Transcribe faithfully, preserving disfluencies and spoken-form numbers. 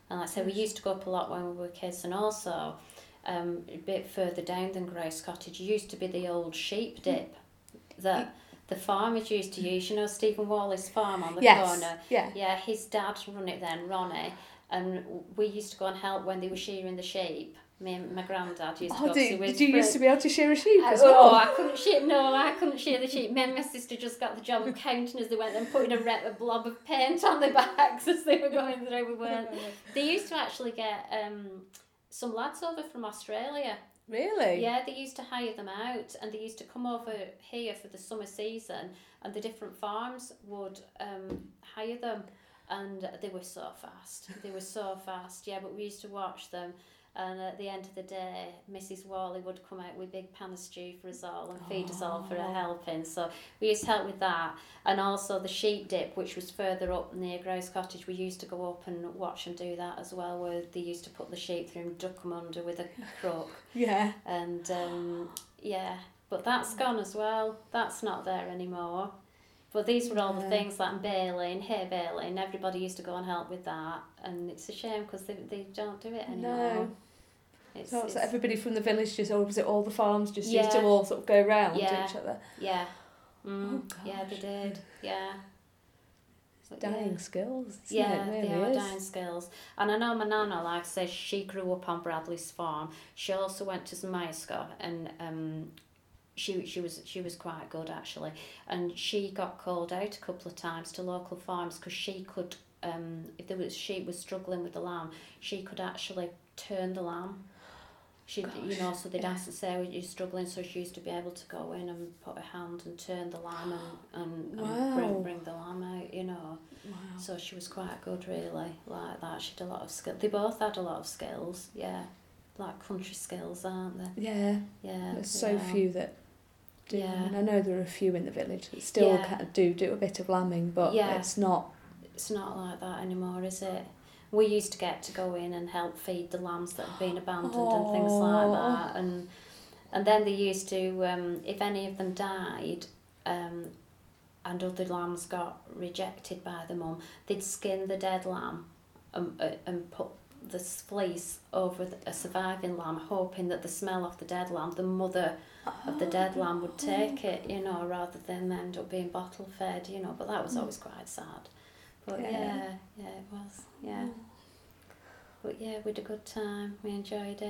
And like I said, we used to go up a lot when we were kids, and also um, a bit further down than Grace Cottage used to be the old sheep dip that the farmers used to use. You know, Stephen Wallis' farm on the yes. corner? Yeah. Yeah, his dad run it then, Ronnie, and we used to go and help when they were shearing the sheep. Me and my granddad used to oh, go. Did, did you used to be able to shear a sheep I, as well? Oh, I couldn't shear. No, I couldn't shear the sheep. Me and my sister just got the job of counting as they went and putting a, re- a blob of paint on their backs as they were going through. We weren't. They used to actually get um, some lads over from Australia. Really? Yeah, they used to hire them out, and they used to come over here for the summer season, and the different farms would um, hire them, and they were so fast. They were so fast, yeah, but we used to watch them, and at the end of the day, Missus Worley would come out with a big pan of stew for us all and feed oh. us all for a helping. So we used to help with that, and also the sheep dip, which was further up near Grace Cottage. We used to go up and watch them do that as well, where they used to put the sheep through and duck them under with a crook. Yeah. And um, yeah, but that's gone as well. That's not there anymore. But these were all the things like baling, hay baling. Everybody used to go and help with that, and it's a shame because they they don't do it anymore. No. It's, so, it's, so everybody from the village just, or was it all the farms just yeah. used to all sort of go round yeah. each other? Yeah. Mm, oh, gosh. Yeah, they did. Yeah. It's dying yeah. skills. Isn't Yeah, it? It really they are is. dying skills. And I know my nana, like I said, she grew up on Bradley's farm. She also went to Zmajska, and um, she she was she was quite good actually. And she got called out a couple of times to local farms because she could, um, if there was sheep was struggling with the lamb, she could actually turn the lamb. She, you know, so they'd yeah. ask to say, "Are you struggling?" So she used to be able to go in and put her hand and turn the lamb and, and, wow. and bring, bring the lamb out, you know. Wow. So she was quite good, really, like that. She had a lot of skill. They both had a lot of skills, yeah, like country skills, aren't they? Yeah. Yeah. There's so yeah. few that do. Yeah. And I know there are a few in the village that still Yeah. kind of do do a bit of lambing, but Yeah. it's not. It's not like that anymore, is it? We used to get to go in and help feed the lambs that had been abandoned oh. and things like that, and and then they used to, um, if any of them died, um, and other lambs got rejected by the mum, they'd skin the dead lamb and, uh, and put the fleece over the, a surviving lamb, hoping that the smell of the dead lamb, the mother of the dead lamb, would take it, you know, rather than end up being bottle fed, you know. But that was always quite sad. But yeah, yeah, yeah it was, yeah. But yeah, we had a good time. We enjoyed it.